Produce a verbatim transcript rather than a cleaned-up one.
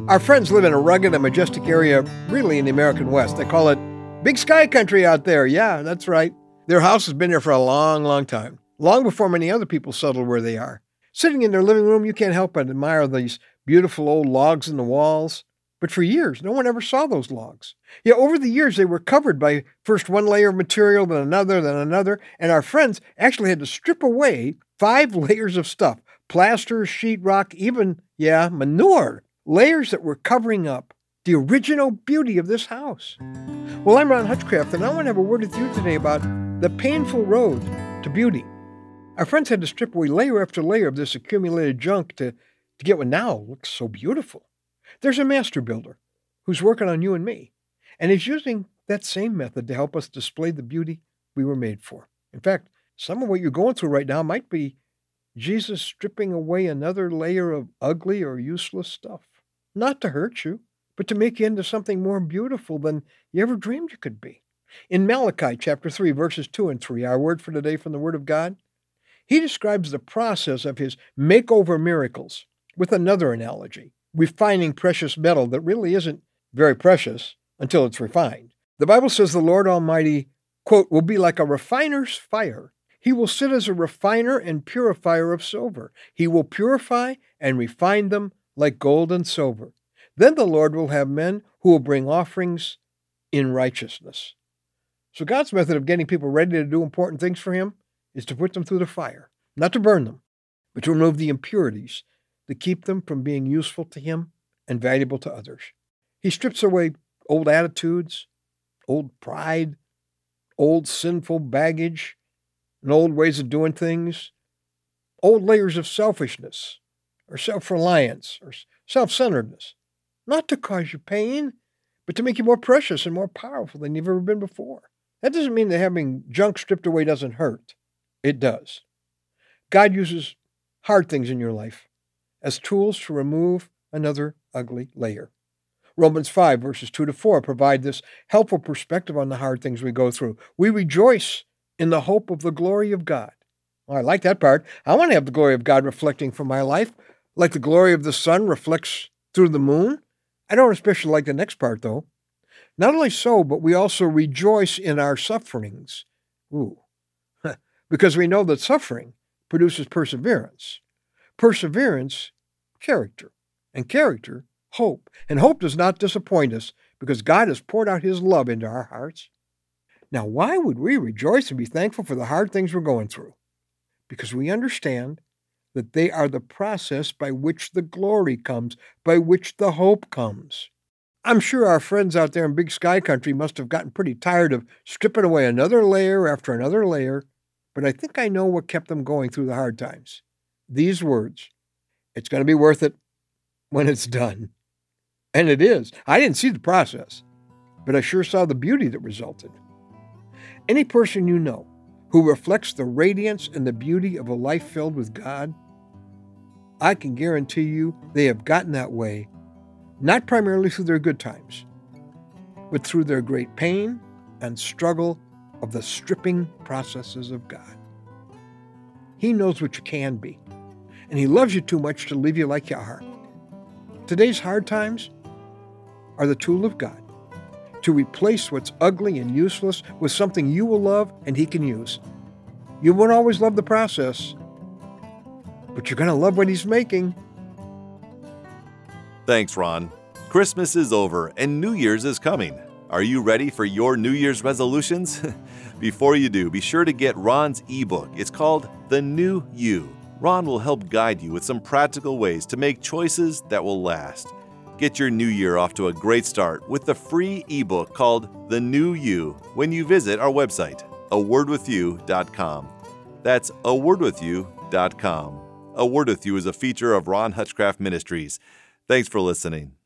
Our friends live in a rugged and majestic area, really in the American West. They call it Big Sky Country out there. Yeah, that's right. Their house has been there for a long, long time, long before many other people settled where they are. Sitting in their living room, you can't help but admire these beautiful old logs in the walls. But for years, no one ever saw those logs. Yeah, over the years, they were covered by first one layer of material, then another, then another, and our friends actually had to strip away five layers of stuff, plaster, sheetrock, even, yeah, manure, layers that were covering up the original beauty of this house. Well, I'm Ron Hutchcraft, and I want to have a word with you today about the painful road to beauty. Our friends had to strip away layer after layer of this accumulated junk to, to get what now looks so beautiful. There's a master builder who's working on you and me, and he's using that same method to help us display the beauty we were made for. In fact, some of what you're going through right now might be Jesus stripping away another layer of ugly or useless stuff. Not to hurt you, but to make you into something more beautiful than you ever dreamed you could be. In Malachi chapter three, verses two and three, our word for today from the Word of God, he describes the process of his makeover miracles with another analogy, refining precious metal that really isn't very precious until it's refined. The Bible says the Lord Almighty, quote, will be like a refiner's fire. He will sit as a refiner and purifier of silver. He will purify and refine them like gold and silver. Then the Lord will have men who will bring offerings in righteousness. So God's method of getting people ready to do important things for him is to put them through the fire, not to burn them, but to remove the impurities that keep them from being useful to him and valuable to others. He strips away old attitudes, old pride, old sinful baggage, and old ways of doing things, old layers of selfishness or self-reliance or self-centeredness, not to cause you pain, but to make you more precious and more powerful than you've ever been before. That doesn't mean that having junk stripped away doesn't hurt. It does. God uses hard things in your life as tools to remove another ugly layer. Romans five, verses two to four provide this helpful perspective on the hard things we go through. We rejoice in the hope of the glory of God. Well, I like that part. I want to have the glory of God reflecting from my life, like the glory of the sun reflects through the moon. I don't especially like the next part, though. Not only so, but we also rejoice in our sufferings. Ooh. Because we know that suffering produces perseverance. Perseverance, character. And character, hope. And hope does not disappoint us because God has poured out his love into our hearts. Now, why would we rejoice and be thankful for the hard things we're going through? Because we understand that they are the process by which the glory comes, by which the hope comes. I'm sure our friends out there in Big Sky Country must have gotten pretty tired of stripping away another layer after another layer, but I think I know what kept them going through the hard times. These words, it's going to be worth it when it's done. And it is. I didn't see the process, but I sure saw the beauty that resulted. Any person you know who reflects the radiance and the beauty of a life filled with God, I can guarantee you they have gotten that way, not primarily through their good times, but through their great pain and struggle of the stripping processes of God. He knows what you can be, and he loves you too much to leave you like you are. Today's hard times are the tool of God to replace what's ugly and useless with something you will love and he can use. You won't always love the process, but you're going to love what he's making. Thanks, Ron. Christmas is over and New Year's is coming. Are you ready for your New Year's resolutions? Before you do, be sure to get Ron's ebook. It's called The New You. Ron will help guide you with some practical ways to make choices that will last. Get your new year off to a great start with the free ebook called The New You when you visit our website, a word with you dot com. That's a word with you dot com. A Word With You is a feature of Ron Hutchcraft Ministries. Thanks for listening.